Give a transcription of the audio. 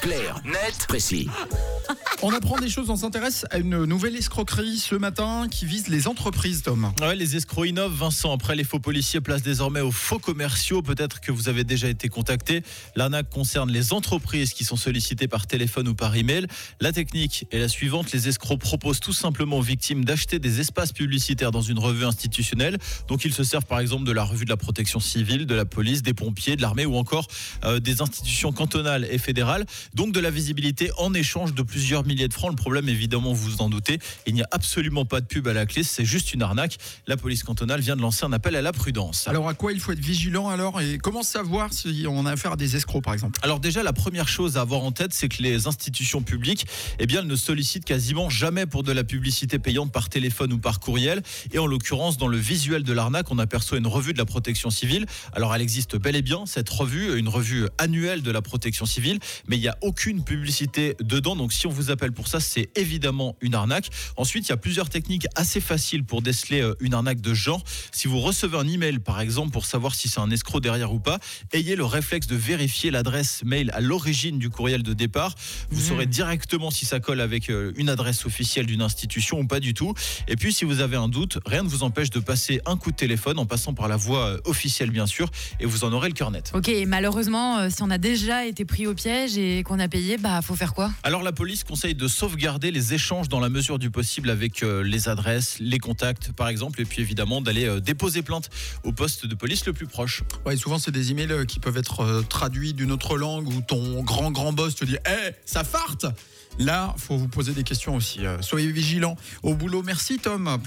Clair, net, précis. On apprend des choses, on s'intéresse à une nouvelle escroquerie ce matin qui vise les entreprises, Tom. Ouais, les escrocs innovent, Vincent. Après les faux policiers, place désormais aux faux commerciaux. Peut-être que vous avez déjà été contacté. L'arnaque concerne les entreprises qui sont sollicitées par téléphone ou par email. La technique est la suivante. Les escrocs proposent tout simplement aux victimes d'acheter des espaces publicitaires dans une revue institutionnelle. Donc ils se servent par exemple de la revue de la protection civile, de la police, des pompiers, de l'armée ou encore des institutions cantonales et fédérales. Donc de la visibilité en échange de plusieurs milliers de francs. Le problème, évidemment, vous vous en doutez, il n'y a absolument pas de pub à la clé, c'est juste une arnaque. La police cantonale vient de lancer un appel à la prudence. Alors à quoi il faut être vigilant alors, et comment savoir si on a affaire à des escrocs par exemple? Alors déjà, la première chose à avoir en tête, c'est que les institutions publiques, elles ne sollicitent quasiment jamais pour de la publicité payante par téléphone ou par courriel. Et en l'occurrence, dans le visuel de l'arnaque, on aperçoit une revue de la protection civile. Alors elle existe bel et bien, cette revue, une revue annuelle de la protection civile, mais il n'y a aucune publicité dedans. Donc si on vous appelle pour ça, c'est évidemment une arnaque. Ensuite, il y a plusieurs techniques assez faciles pour déceler une arnaque de ce genre. Si vous recevez un email, par exemple, pour savoir si c'est un escroc derrière ou pas, ayez le réflexe de vérifier l'adresse mail à l'origine du courriel de départ. Vous saurez directement si ça colle avec une adresse officielle d'une institution ou pas du tout. Et puis, si vous avez un doute, rien ne vous empêche de passer un coup de téléphone en passant par la voie officielle, bien sûr, et vous en aurez le cœur net. Ok, malheureusement, si on a déjà été pris au piège et qu'on a payé, faut faire quoi? Alors, la police conseille de sauvegarder les échanges dans la mesure du possible avec les adresses, les contacts, par exemple, et puis évidemment d'aller déposer plainte au poste de police le plus proche. Ouais, souvent c'est des emails qui peuvent être traduits d'une autre langue où ton grand boss te dit « Hey, ça farte !» Là, faut vous poser des questions aussi. Soyez vigilants au boulot. Merci Tom.